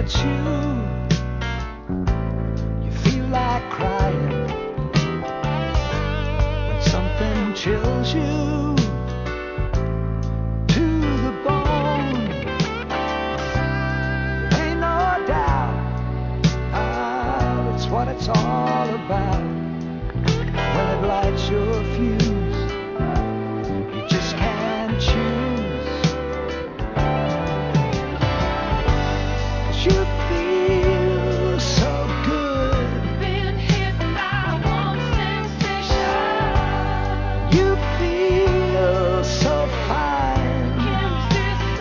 gets you, you feel like crying. When something chills you,